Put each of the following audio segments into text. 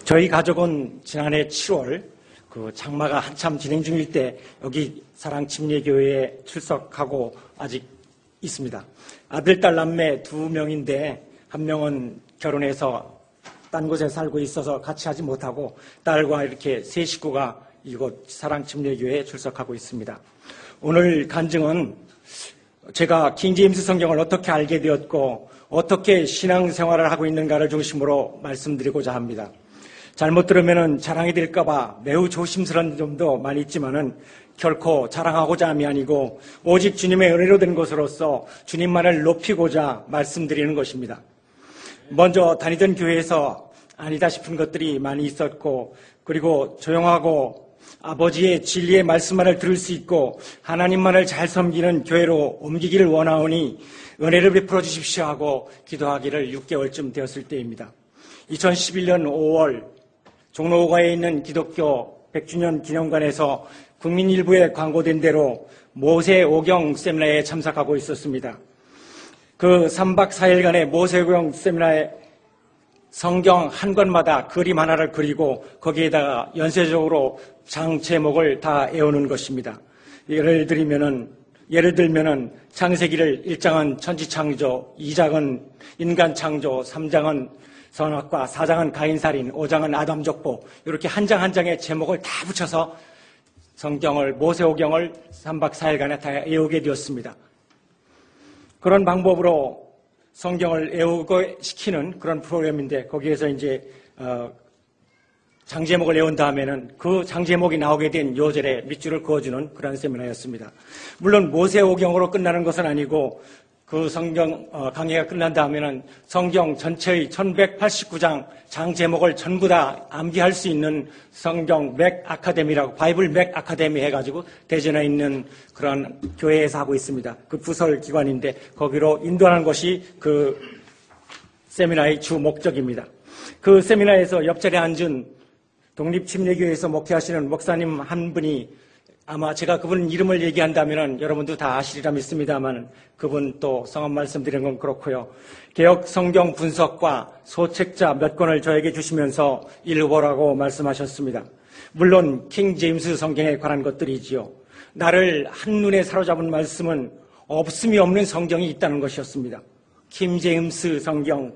저희 가족은 지난해 7월 그 장마가 한참 진행 중일 때 여기 사랑침례교회에 출석하고 아직 있습니다. 아들, 딸, 남매 2명인데 한 명은 결혼해서 딴 곳에 살고 있어서 같이 하지 못하고 딸과 이렇게 세 식구가 이곳 사랑침례교회에 출석하고 있습니다. 오늘 간증은 제가 킹제임스 성경을 어떻게 알게 되었고 어떻게 신앙생활을 하고 있는가를 중심으로 말씀드리고자 합니다. 잘못 들으면 자랑이 될까봐 매우 조심스러운 점도 많이 있지만은 결코 자랑하고자 함이 아니고 오직 주님의 은혜로 된 것으로서 주님만을 높이고자 말씀드리는 것입니다. 먼저 다니던 교회에서 아니다 싶은 것들이 많이 있었고 그리고 조용하고 아버지의 진리의 말씀만을 들을 수 있고 하나님만을 잘 섬기는 교회로 옮기기를 원하오니 은혜를 베풀어 주십시오 하고 기도하기를 6개월쯤 되었을 때입니다. 2011년 5월 종로가에 있는 기독교 100주년 기념관에서 국민일보에 광고된 대로 모세오경 세미나에 참석하고 있었습니다. 그 3박 4일간의 모세오경 세미나에 성경 한 권마다 그림 하나를 그리고 거기에다가 연쇄적으로 장 제목을 다 외우는 것입니다. 예를 들면은 창세기를 1장은 천지창조, 2장은 인간창조, 3장은 선악과, 4장은 가인살인, 5장은 아담족보 이렇게 한 장 한 장의 제목을 다 붙여서 성경을 모세오경을 3박 4일간에 다 외우게 되었습니다. 그런 방법으로 성경을 외우고 시키는 그런 프로그램인데 거기에서 이제 장제목을 외운 다음에는 그 장제목이 나오게 된 요절에 밑줄을 그어주는 그런 세미나였습니다. 물론 모세오경으로 끝나는 것은 아니고 그 성경 강의가 끝난 다음에는 성경 전체의 1189장 장 제목을 전부 다 암기할 수 있는 성경 맥 아카데미라고 바이블 맥 아카데미 해가지고 대전에 있는 그런 교회에서 하고 있습니다. 그 부설 기관인데 거기로 인도하는 것이 그 세미나의 주 목적입니다. 그 세미나에서 옆자리에 앉은 독립침례교회에서 목회하시는 목사님 한 분이 아마 제가 그분 이름을 얘기한다면 여러분도 다 아시리라 믿습니다만 그분 또 성함 말씀드리는 건 그렇고요. 개역 성경 분석과 소책자 몇 권을 저에게 주시면서 읽어보라고 말씀하셨습니다. 물론 킹 제임스 성경에 관한 것들이지요. 나를 한눈에 사로잡은 말씀은 없음이 없는 성경이 있다는 것이었습니다. 킹 제임스 성경,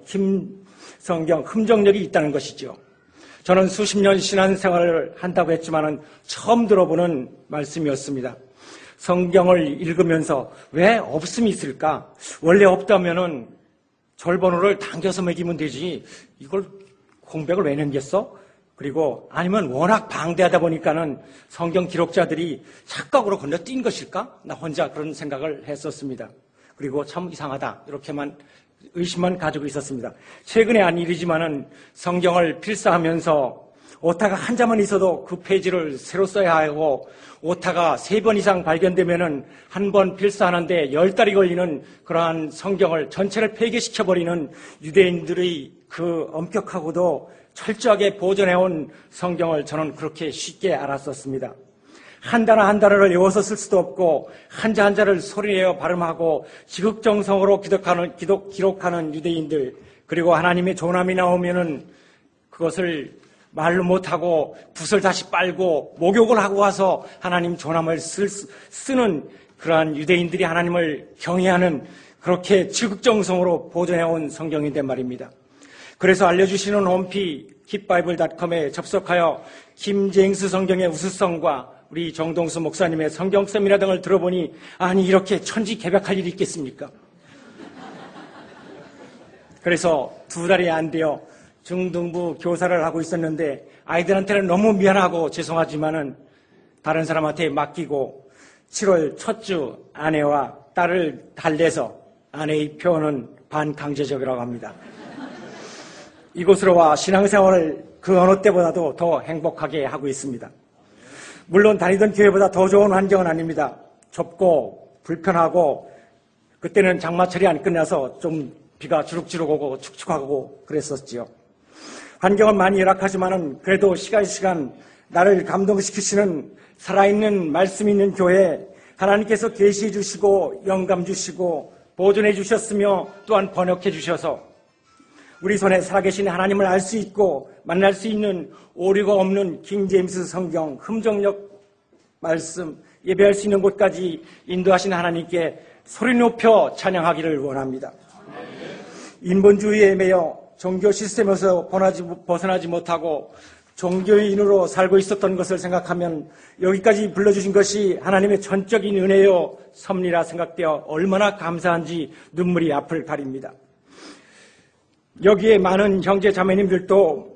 흠정력이 있다는 것이죠. 저는 수십 년 신앙생활을 한다고 했지만은 처음 들어보는 말씀이었습니다. 성경을 읽으면서 왜 없음이 있을까? 원래 없다면은 절번호를 당겨서 매기면 되지. 이걸 공백을 왜 남겼어? 그리고 아니면 워낙 방대하다 보니까는 성경 기록자들이 착각으로 건너뛴 것일까? 나 혼자 그런 생각을 했었습니다. 그리고 참 이상하다. 이렇게만 의심만 가지고 있었습니다. 최근에 한 일이지만은 성경을 필사하면서 오타가 한 자만 있어도 그 페이지를 새로 써야 하고 오타가 3번 이상 발견되면은 한 번 필사하는데 10달이 걸리는 그러한 성경을 전체를 폐기시켜버리는 유대인들의 그 엄격하고도 철저하게 보존해온 성경을 저는 그렇게 쉽게 알았었습니다. 한 단어 한 단어를 외워서 쓸 수도 없고 한자 한자를 소리내어 발음하고 지극정성으로 기록하는 유대인들 그리고 하나님의 조남이 나오면은 그것을 말로 못하고 붓을 다시 빨고 목욕을 하고 와서 하나님 조남을 쓰는 그러한 유대인들이 하나님을 경외하는 그렇게 지극정성으로 보존해온 성경인데 말입니다. 그래서 알려주시는 홈피 깃바이블.com에 접속하여 김제임스 성경의 우수성과 우리 정동수 목사님의 성경 세미나 등을 들어보니 아니 이렇게 천지개벽할 일이 있겠습니까? 그래서 2달이 안 되어 중등부 교사를 하고 있었는데 아이들한테는 너무 미안하고 죄송하지만은 다른 사람한테 맡기고 7월 첫 주 아내와 딸을 달래서 아내의 표현은 반강제적이라고 합니다. 이곳으로 와 신앙생활을 그 어느 때보다도 더 행복하게 하고 있습니다. 물론 다니던 교회보다 더 좋은 환경은 아닙니다. 좁고 불편하고 그때는 장마철이 안 끝나서 좀 비가 주룩주룩 오고 축축하고 그랬었지요. 환경은 많이 열악하지만은 그래도 시간 나를 감동시키시는 살아있는 말씀 있는 교회 하나님께서 계시해 주시고 영감 주시고 보존해 주셨으며 또한 번역해 주셔서 우리 손에 살아계신 하나님을 알 수 있고 만날 수 있는 오류가 없는 킹 제임스 성경, 흠정력 말씀, 예배할 수 있는 곳까지 인도하신 하나님께 소리 높여 찬양하기를 원합니다. 인본주의에 매여 종교 시스템에서 벗어나지 못하고 종교인으로 살고 있었던 것을 생각하면 여기까지 불러주신 것이 하나님의 전적인 은혜요 섭리라 생각되어 얼마나 감사한지 눈물이 앞을 가립니다. 여기에 많은 형제 자매님들도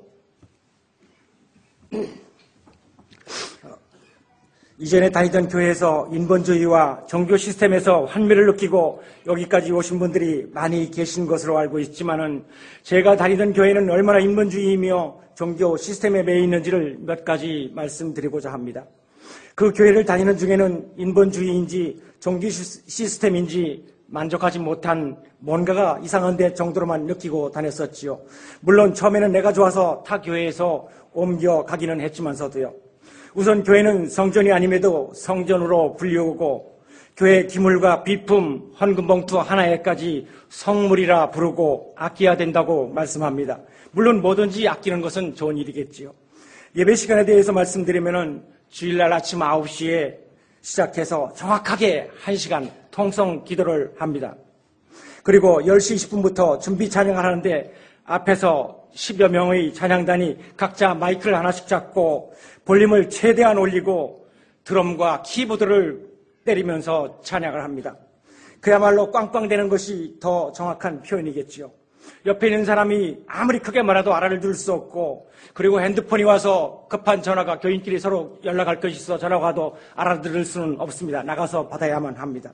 이전에 다니던 교회에서 인본주의와 종교 시스템에서 환멸을 느끼고 여기까지 오신 분들이 많이 계신 것으로 알고 있지만은 제가 다니던 교회는 얼마나 인본주의이며 종교 시스템에 매여 있는지를 몇 가지 말씀드리고자 합니다. 그 교회를 다니는 중에는 인본주의인지 종교 시스템인지 만족하지 못한 뭔가가 이상한데 정도로만 느끼고 다녔었지요. 물론 처음에는 내가 좋아서 타 교회에서 옮겨가기는 했지만서도요. 우선 교회는 성전이 아님에도 성전으로 불리우고 교회 기물과 비품, 헌금봉투 하나에까지 성물이라 부르고 아껴야 된다고 말씀합니다. 물론 뭐든지 아끼는 것은 좋은 일이겠지요. 예배 시간에 대해서 말씀드리면은 주일날 아침 9시에 시작해서 정확하게 1시간 통성 기도를 합니다. 그리고 10시 20분부터 준비 찬양을 하는데 앞에서 10여 명의 찬양단이 각자 마이크를 하나씩 잡고 볼륨을 최대한 올리고 드럼과 키보드를 때리면서 찬양을 합니다. 그야말로 꽝꽝대는 것이 더 정확한 표현이겠지요. 옆에 있는 사람이 아무리 크게 말해도 알아들 수 없고 그리고 핸드폰이 와서 급한 전화가 교인끼리 서로 연락할 것이 있어 전화가 와도 알아들을 수는 없습니다. 나가서 받아야만 합니다.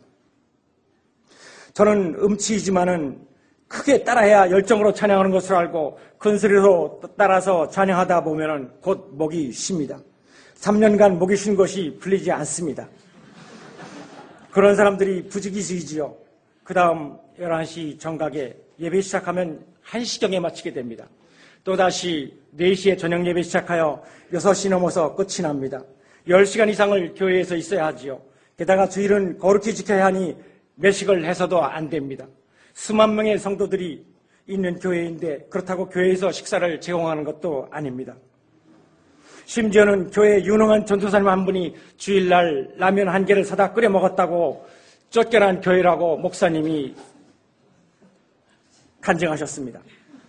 저는 음치이지만은 크게 따라해야 열정으로 찬양하는 것을 알고 큰 소리로 따라서 찬양하다 보면은 곧 목이 쉽니다. 3년간 목이 쉰 것이 풀리지 않습니다. 그런 사람들이 부지기수이지요. 그 다음 11시 정각에 예배 시작하면 1시경에 마치게 됩니다. 또다시 4시에 저녁 예배 시작하여 6시 넘어서 끝이 납니다. 10시간 이상을 교회에서 있어야 하지요. 게다가 주일은 거룩히 지켜야 하니 매식을 해서도 안 됩니다. 수만 명의 성도들이 있는 교회인데 그렇다고 교회에서 식사를 제공하는 것도 아닙니다. 심지어는 교회 유능한 전도사님 한 분이 주일날 라면 1개를 사다 끓여 먹었다고 쫓겨난 교회라고 목사님이 간증하셨습니다.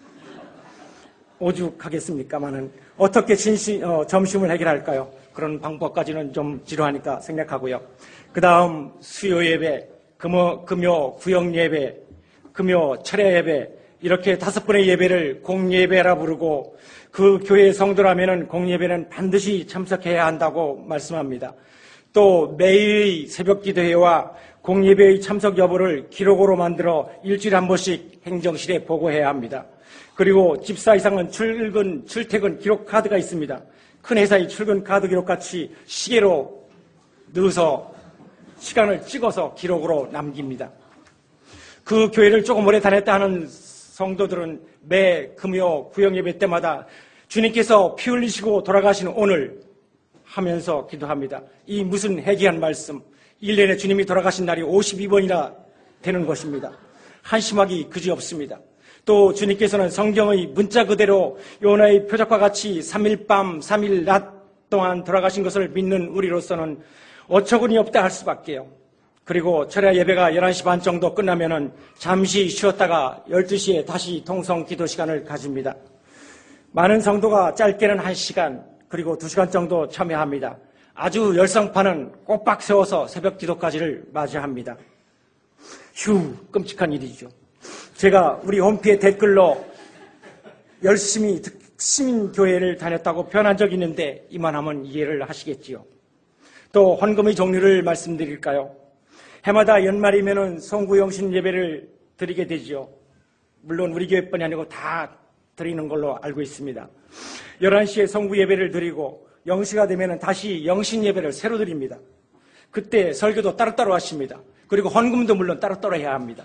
오죽하겠습니까마는 어떻게 점심을 해결할까요? 그런 방법까지는 좀 지루하니까 생략하고요. 그 다음 수요 예배, 금요 구역 예배, 금요 철야 예배 이렇게 5번의 예배를 공예배라 부르고 그 교회의 성도라면은 공예배는 반드시 참석해야 한다고 말씀합니다. 또 매일 새벽 기도회와 공예배의 참석 여부를 기록으로 만들어 일주일에 한 번씩 행정실에 보고해야 합니다. 그리고 집사 이상은 출퇴근 기록 카드가 있습니다. 큰 회사의 출근 카드 기록같이 시계로 넣어서 시간을 찍어서 기록으로 남깁니다. 그 교회를 조금 오래 다녔다 하는 성도들은 매 금요 구역 예배 때마다 주님께서 피 흘리시고 돌아가신 오늘 하면서 기도합니다. 이 무슨 해괴한 말씀. 1년에 주님이 돌아가신 날이 52번이나 되는 것입니다. 한심하기 그지없습니다. 또 주님께서는 성경의 문자 그대로 요나의 표적과 같이 3일 밤 3일 낮 동안 돌아가신 것을 믿는 우리로서는 어처구니 없다 할 수밖에요. 그리고 철야 예배가 11시 반 정도 끝나면은 잠시 쉬었다가 12시에 다시 통성 기도 시간을 가집니다. 많은 성도가 짧게는 1시간 그리고 2시간 정도 참여합니다. 아주 열성파는 꼬박 세워서 새벽 기도까지를 맞이합니다. 휴, 끔찍한 일이죠. 제가 우리 홈피에 댓글로 열심히 시민교회를 다녔다고 표현한 적이 있는데 이만하면 이해를 하시겠지요. 또 헌금의 종류를 말씀드릴까요? 해마다 연말이면은 송구영신 예배를 드리게 되지요. 물론 우리 교회뿐이 아니고 다 드리는 걸로 알고 있습니다. 11시에 송구 예배를 드리고 0시가 되면은 다시 영신 예배를 새로 드립니다. 그때 설교도 따로따로 하십니다. 그리고 헌금도 물론 따로따로 해야 합니다.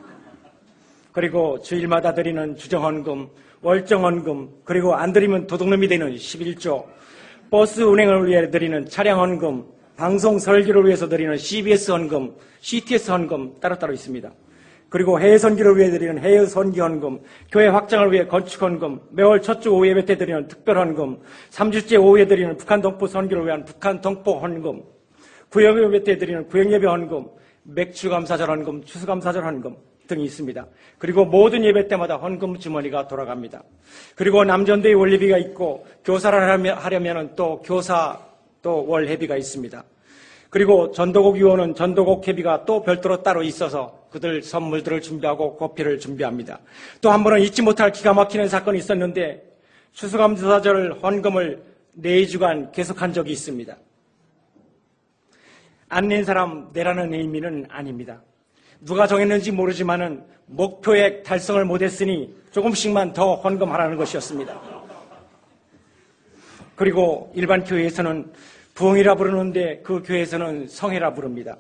그리고 주일마다 드리는 주정헌금, 월정헌금, 그리고 안 드리면 도둑놈이 되는 11조, 버스 운행을 위해 드리는 차량헌금, 방송 설교를 위해서 드리는 CBS 헌금, CTS 헌금 따로따로 있습니다. 그리고 해외 선교를 위해 드리는 해외 선교 헌금, 교회 확장을 위해 건축 헌금, 매월 첫 주 오후 예배 때 드리는 특별 헌금, 3주째 오후에 드리는 북한 동포 선교를 위한 북한 동포 헌금, 구역 예배 때 드리는 구역 예배 헌금, 맥주 감사절 헌금, 추수 감사절 헌금 등이 있습니다. 그리고 모든 예배 때마다 헌금 주머니가 돌아갑니다. 그리고 남전도의 원리비가 있고 교사를 하려면 또 교사 또 월회비가 있습니다. 그리고 전도국 위원은 전도국 회비가 또 별도로 따로 있어서 그들 선물들을 준비하고 고피를 준비합니다. 또 한 번은 잊지 못할 기가 막히는 사건이 있었는데 추수감사절 헌금을 4주간 계속한 적이 있습니다. 안 낸 사람 내라는 의미는 아닙니다. 누가 정했는지 모르지만은 목표액 달성을 못했으니 조금씩만 더 헌금하라는 것이었습니다. 그리고 일반 교회에서는 부흥이라 부르는데 그 교회에서는 성회라 부릅니다.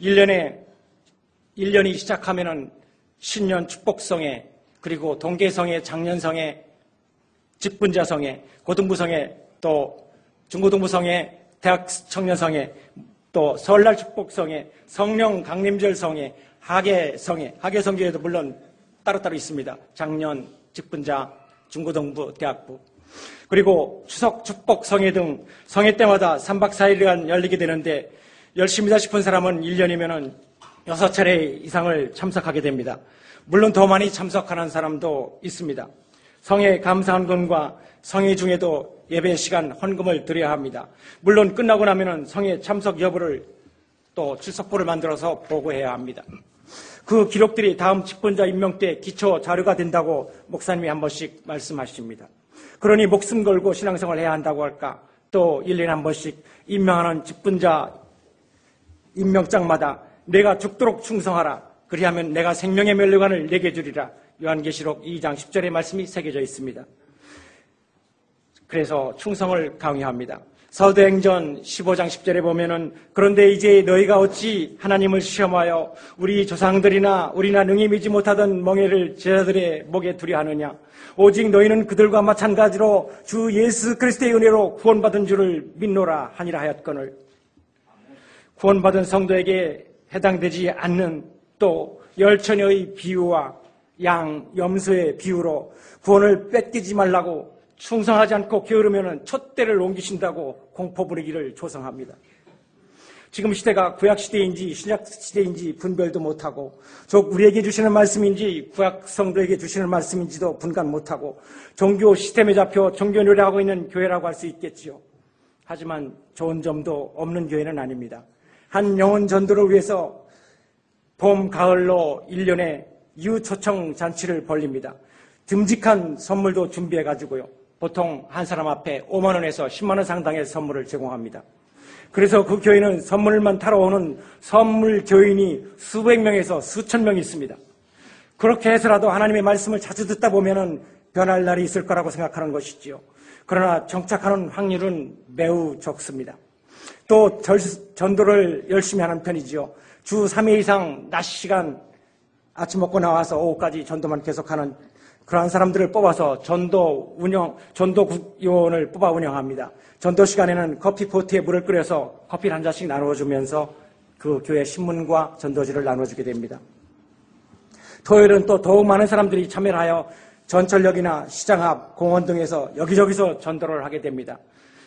1년이 시작하면은 신년 축복성회, 그리고 동계성회, 장년성회, 직분자성회, 고등부성회, 또 중고등부성회, 대학 청년성회, 또 설날 축복성회, 성령 강림절성회, 하계성회, 하계성교회도 물론 따로따로 있습니다. 장년, 직분자, 중고등부, 대학부. 그리고 추석 축복성회 등 성회 때마다 3박 4일간 열리게 되는데 열심이다 싶은 사람은 1년이면 6차례 이상을 참석하게 됩니다. 물론 더 많이 참석하는 사람도 있습니다. 성회 감사헌금과 성회 중에도 예배 시간 헌금을 드려야 합니다. 물론 끝나고 나면 성회 참석 여부를 또 출석부를 만들어서 보고해야 합니다. 그 기록들이 다음 직분자 임명 때 기초 자료가 된다고 목사님이 한 번씩 말씀하십니다. 그러니 목숨 걸고 신앙생활을 해야 한다고 할까? 또 1년에 한 번씩 임명하는 직분자 임명장마다 내가 죽도록 충성하라. 그리하면 내가 생명의 면류관을 내게 주리라. 요한계시록 2장 10절의 말씀이 새겨져 있습니다. 그래서 충성을 강요합니다. 사도행전 15장 10절에 보면은 그런데 이제 너희가 어찌 하나님을 시험하여 우리 조상들이나 우리나 능히 믿지 못하던 멍에를 제자들의 목에 두려 하느냐. 오직 너희는 그들과 마찬가지로 주 예수 그리스도의 은혜로 구원받은 줄을 믿노라 하니라 하였거늘. 구원받은 성도에게 해당되지 않는 또 열처녀의 비유와 양, 염소의 비유로 구원을 뺏기지 말라고 충성하지 않고 게으르면 촛대를 옮기신다고 공포 부리기를 조성합니다. 지금 시대가 구약 시대인지 신약 시대인지 분별도 못하고 우리에게 주시는 말씀인지 구약 성도에게 주시는 말씀인지도 분간 못하고 종교 시스템에 잡혀 종교 노래하고 있는 교회라고 할 수 있겠지요. 하지만 좋은 점도 없는 교회는 아닙니다. 한 영혼 전도를 위해서 봄, 가을로 1년에 유초청 잔치를 벌립니다. 듬직한 선물도 준비해가지고요. 보통 한 사람 앞에 5만 원에서 10만 원 상당의 선물을 제공합니다. 그래서 그 교회는 선물만 타러 오는 선물 교인이 수백 명에서 수천 명이 있습니다. 그렇게 해서라도 하나님의 말씀을 자주 듣다 보면은 변할 날이 있을 거라고 생각하는 것이지요. 그러나 정착하는 확률은 매우 적습니다. 또 전도를 열심히 하는 편이지요. 주 3회 이상 낮 시간 아침 먹고 나와서 오후까지 전도만 계속하는 그러한 사람들을 뽑아서 전도국 요원을 뽑아 운영합니다. 전도 시간에는 커피 포트에 물을 끓여서 커피를 한 잔씩 나누어주면서 그 교회 신문과 전도지를 나눠주게 됩니다. 토요일은 또 더욱 많은 사람들이 참여를 하여 전철역이나 시장 앞, 공원 등에서 여기저기서 전도를 하게 됩니다.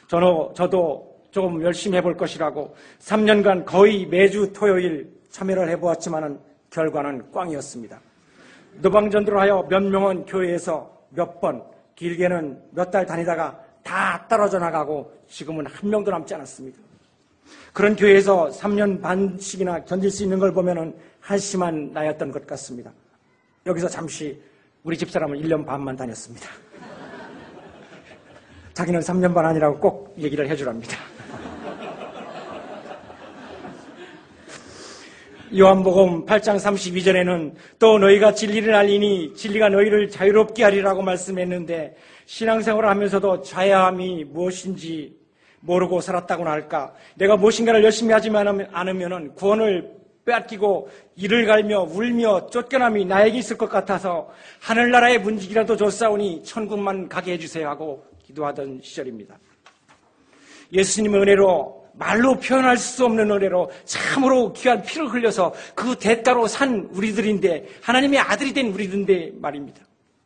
저도 조금 열심히 해볼 것이라고 3년간 거의 매주 토요일 참여를 해보았지만 결과는 꽝이었습니다. 노방전도를 하여 몇 명은 교회에서 몇 번, 길게는 몇 달 다니다가 다 떨어져 나가고 지금은 한 명도 남지 않았습니다. 그런 교회에서 3년 반씩이나 견딜 수 있는 걸 보면은 한심한 나였던 것 같습니다. 여기서 잠시 우리 집사람은 1년 반만 다녔습니다. 자기는 3년 반 아니라고 꼭 얘기를 해주랍니다. 요한복음 8장 32절에는 또 너희가 진리를 알리니 진리가 너희를 자유롭게 하리라고 말씀했는데 신앙생활을 하면서도 자유함이 무엇인지 모르고 살았다고나 할까? 내가 무엇인가를 열심히 하지 않으면 구원을 빼앗기고 이를 갈며 울며 쫓겨남이 나에게 있을 것 같아서 하늘나라의 문직이라도 줬사오니 천국만 가게 해주세요 하고 기도하던 시절입니다. 예수님의 은혜로 말로 표현할 수 없는 은혜로 참으로 귀한 피를 흘려서 그 대가로 산 우리들인데, 하나님의 아들이 된 우리들인데 말입니다.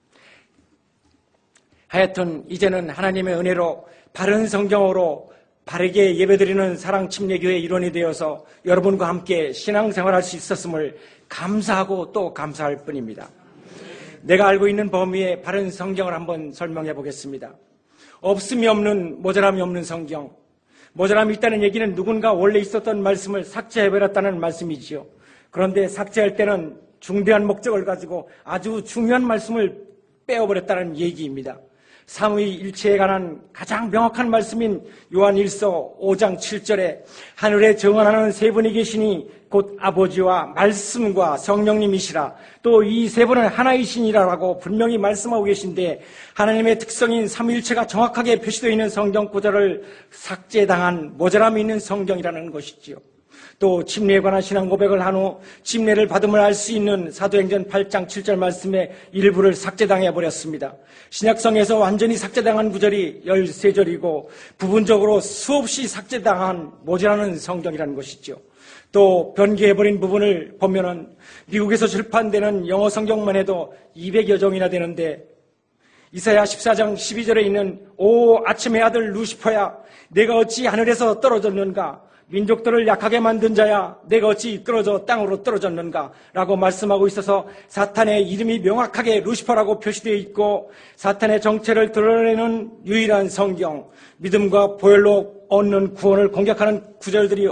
하여튼 이제는 하나님의 은혜로 바른 성경으로 바르게 예배드리는 사랑침례교회 일원이 되어서 여러분과 함께 신앙생활할 수 있었음을 감사하고 또 감사할 뿐입니다. 내가 알고 있는 범위의 바른 성경을 한번 설명해 보겠습니다. 없음이 없는, 모자람이 없는 성경. 모자람이 있다는 얘기는 누군가 원래 있었던 말씀을 삭제해버렸다는 말씀이지요. 그런데 삭제할 때는 중대한 목적을 가지고 아주 중요한 말씀을 빼어버렸다는 얘기입니다. 삼위일체에 관한 가장 명확한 말씀인 요한일서 5장 7절에 하늘에 정언하는 세 분이 계시니 곧 아버지와 말씀과 성령님이시라. 또 이 세 분은 하나이시니라라고 분명히 말씀하고 계신데, 하나님의 특성인 삼위일체가 정확하게 표시되어 있는 성경 구절을 삭제당한 모자람이 있는 성경이라는 것이지요. 또 침례에 관한 신앙 고백을 한 후 침례를 받음을 알 수 있는 사도행전 8장 7절 말씀의 일부를 삭제당해 버렸습니다. 신약성에서 완전히 삭제당한 구절이 13절이고 부분적으로 수없이 삭제당한 모자라는 성경이라는 것이죠. 또 변개해버린 부분을 보면은 미국에서 출판되는 영어 성경만 해도 200여 종이나 되는데, 이사야 14장 12절에 있는 오 아침의 아들 루시퍼야, 내가 어찌 하늘에서 떨어졌는가, 민족들을 약하게 만든 자야, 내가 어찌 떨어져 땅으로 떨어졌는가 라고 말씀하고 있어서 사탄의 이름이 명확하게 루시퍼라고 표시되어 있고, 사탄의 정체를 드러내는 유일한 성경, 믿음과 보혈로 얻는 구원을 공격하는 구절들이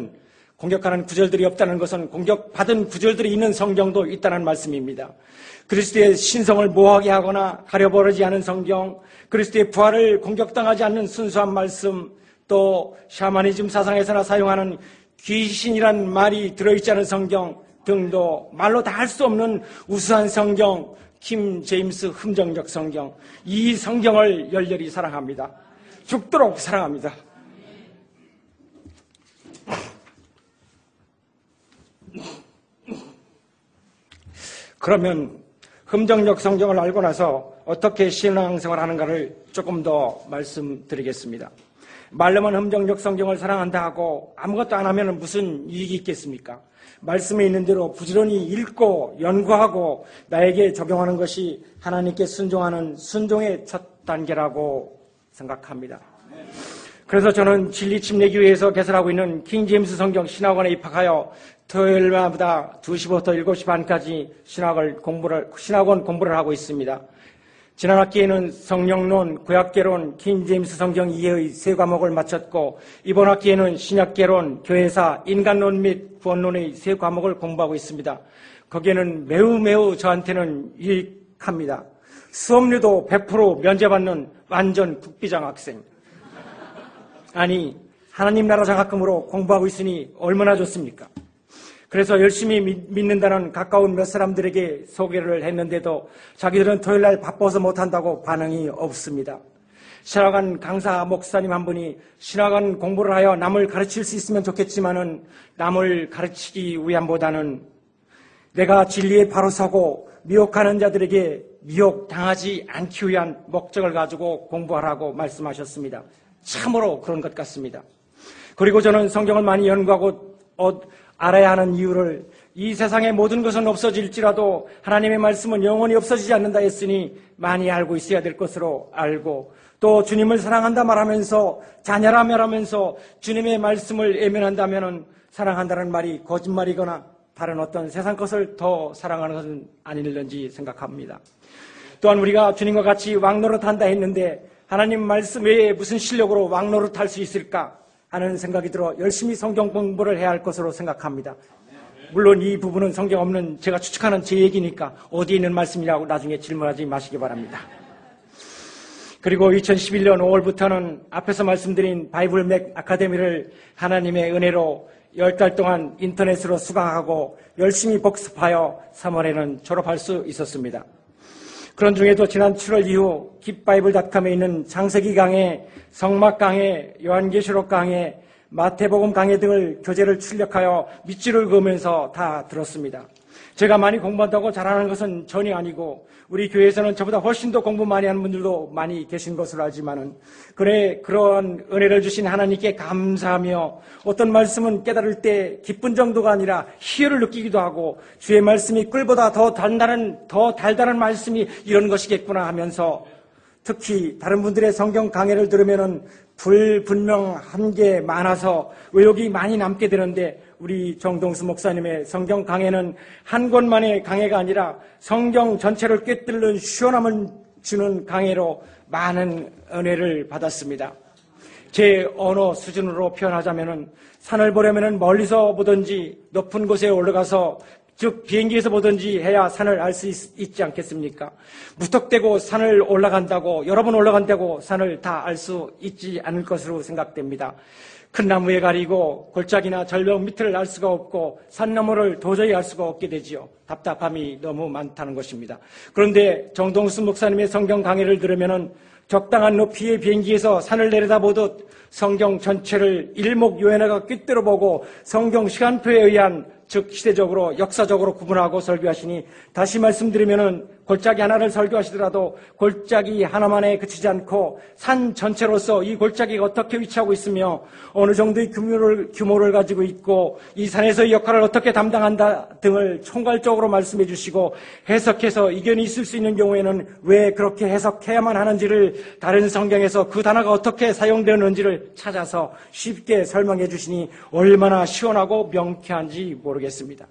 없다는 것은 공격받은 구절들이 있는 성경도 있다는 말씀입니다. 그리스도의 신성을 모호하게 하거나 가려버리지 않은 성경, 그리스도의 부활을 공격당하지 않는 순수한 말씀, 또 샤머니즘 사상에서나 사용하는 귀신이란 말이 들어있지 않은 성경 등도 말로 다 할 수 없는 우수한 성경, 킴 제임스 흠정역 성경, 이 성경을 열렬히 사랑합니다. 죽도록 사랑합니다. 그러면 흠정역 성경을 알고 나서 어떻게 신앙생활 하는가를 조금 더 말씀드리겠습니다. 말로만 흠정역 성경을 사랑한다 하고 아무것도 안 하면 무슨 이익이 있겠습니까? 말씀에 있는 대로 부지런히 읽고 연구하고 나에게 적용하는 것이 하나님께 순종하는 순종의 첫 단계라고 생각합니다. 그래서 저는 진리침례교회에서 개설하고 있는 킹제임스 성경 신학원에 입학하여 토요일마다 2시부터 7시 반까지 신학원 공부를 하고 있습니다. 지난 학기에는 성령론, 구약개론, 킹제임스 성경 이해의 세 과목을 마쳤고, 이번 학기에는 신약개론, 교회사, 인간론 및 구원론의 세 과목을 공부하고 있습니다. 거기에는 매우 저한테는 유익합니다. 수업료도 100% 면제받는 완전 국비장 학생. 아니, 하나님 나라 장학금으로 공부하고 있으니 얼마나 좋습니까? 그래서 열심히 믿는다는 가까운 몇 사람들에게 소개를 했는데도 자기들은 토요일날 바빠서 못한다고 반응이 없습니다. 신학원 강사 목사님 한 분이 신학원 공부를 하여 남을 가르칠 수 있으면 좋겠지만은 남을 가르치기 위함보다는 내가 진리에 바로 서고 미혹하는 자들에게 미혹당하지 않기 위한 목적을 가지고 공부하라고 말씀하셨습니다. 참으로 그런 것 같습니다. 그리고 저는 성경을 많이 연구하고 알아야 하는 이유를, 이 세상의 모든 것은 없어질지라도 하나님의 말씀은 영원히 없어지지 않는다 했으니 많이 알고 있어야 될 것으로 알고, 또 주님을 사랑한다 말하면서 자녀라 말하면서 주님의 말씀을 외면한다면 사랑한다는 말이 거짓말이거나 다른 어떤 세상 것을 더 사랑하는 것은 아닐는지 생각합니다. 또한 우리가 주님과 같이 왕노릇한다 했는데 하나님 말씀 외에 무슨 실력으로 왕노릇할 수 있을까 하는 생각이 들어 열심히 성경 공부를 해야 할 것으로 생각합니다. 물론 이 부분은 성경 없는 제가 추측하는 제 얘기니까 어디에 있는 말씀이라고 나중에 질문하지 마시기 바랍니다. 그리고 2011년 5월부터는 앞에서 말씀드린 바이블 맥 아카데미를 하나님의 은혜로 10달 동안 인터넷으로 수강하고 열심히 복습하여 3월에는 졸업할 수 있었습니다. 그런 중에도 지난 7월 이후 깃바이블닷컴에 있는 창세기 강해, 성막 강해, 요한계시록 강해, 마태복음 강해 등을 교재를 출력하여 밑줄을 그으면서 다 들었습니다. 제가 많이 공부한다고 잘하는 것은 전혀 아니고 우리 교회에서는 저보다 훨씬 더 공부 많이 하는 분들도 많이 계신 것으로 알지만은 그러한 은혜를 주신 하나님께 감사하며 어떤 말씀은 깨달을 때 기쁜 정도가 아니라 희열을 느끼기도 하고 주의 말씀이 꿀보다 더 달달한 말씀이 이런 것이겠구나 하면서 특히 다른 분들의 성경 강해를 들으면은 불분명한 게 많아서 의욕이 많이 남게 되는데 우리 정동수 목사님의 성경 강해는 한 권만의 강해가 아니라 성경 전체를 꿰뚫는 시원함을 주는 강해로 많은 은혜를 받았습니다. 제 언어 수준으로 표현하자면은 산을 보려면은 멀리서 보든지 높은 곳에 올라가서 즉 비행기에서 보든지 해야 산을 알 수 있지 않겠습니까? 무턱대고 산을 올라간다고 여러 번 올라간다고 산을 다 알 수 있지 않을 것으로 생각됩니다. 큰 나무에 가리고 골짜기나 절벽 밑을 알 수가 없고 산 너머를 도저히 알 수가 없게 되지요. 답답함이 너무 많다는 것입니다. 그런데 정동수 목사님의 성경 강해를 들으면은 적당한 높이의 비행기에서 산을 내려다보듯 성경 전체를 일목요연하게 꿰뚫어 보고 성경 시간표에 의한 즉 시대적으로 역사적으로 구분하고 설교하시니 다시 말씀드리면은 골짜기 하나를 설교하시더라도 골짜기 하나만에 그치지 않고 산 전체로서 이 골짜기가 어떻게 위치하고 있으며 어느 정도의 규모를 가지고 있고 이 산에서의 역할을 어떻게 담당한다 등을 총괄적으로 말씀해 주시고 해석해서 이견이 있을 수 있는 경우에는 왜 그렇게 해석해야만 하는지를 다른 성경에서 그 단어가 어떻게 사용되었는지를 찾아서 쉽게 설명해 주시니 얼마나 시원하고 명쾌한지 모르겠습니다.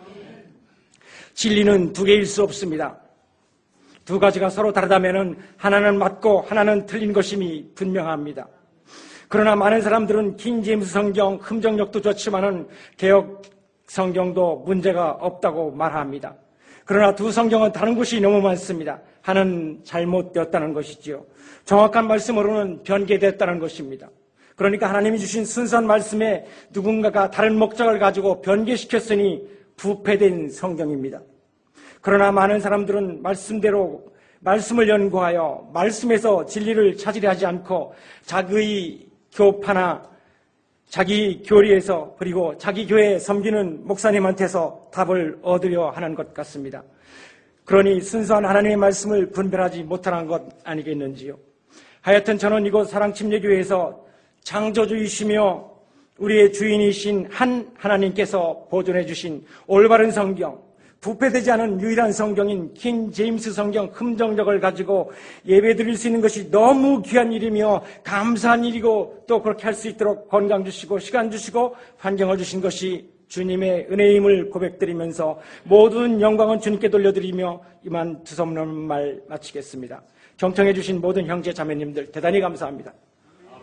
진리는 두 개일 수 없습니다. 두 가지가 서로 다르다면 하나는 맞고 하나는 틀린 것임이 분명합니다. 그러나 많은 사람들은 킹 제임스 성경 흠정력도 좋지만은 개역 성경도 문제가 없다고 말합니다. 그러나 두 성경은 다른 것이 너무 많습니다. 하나는 잘못되었다는 것이지요. 정확한 말씀으로는 변개되었다는 것입니다. 그러니까 하나님이 주신 순수한 말씀에 누군가가 다른 목적을 가지고 변개시켰으니 부패된 성경입니다. 그러나 많은 사람들은 말씀대로 말씀을 연구하여 말씀에서 진리를 찾으려 하지 않고 자기의 교파나 자기 교리에서 그리고 자기 교회 섬기는 목사님한테서 답을 얻으려 하는 것 같습니다. 그러니 순수한 하나님의 말씀을 분별하지 못하는 것 아니겠는지요. 하여튼 저는 이곳 사랑침례교회에서 창조주이시며 우리의 주인이신 한 하나님께서 보존해 주신 올바른 성경, 부패되지 않은 유일한 성경인 킹 제임스 성경 흠정력을 가지고 예배 드릴 수 있는 것이 너무 귀한 일이며 감사한 일이고 또 그렇게 할 수 있도록 건강 주시고 시간 주시고 환경을 주신 것이 주님의 은혜임을 고백드리면서 모든 영광은 주님께 돌려드리며 이만 두서없는 말 마치겠습니다. 경청해 주신 모든 형제 자매님들 대단히 감사합니다.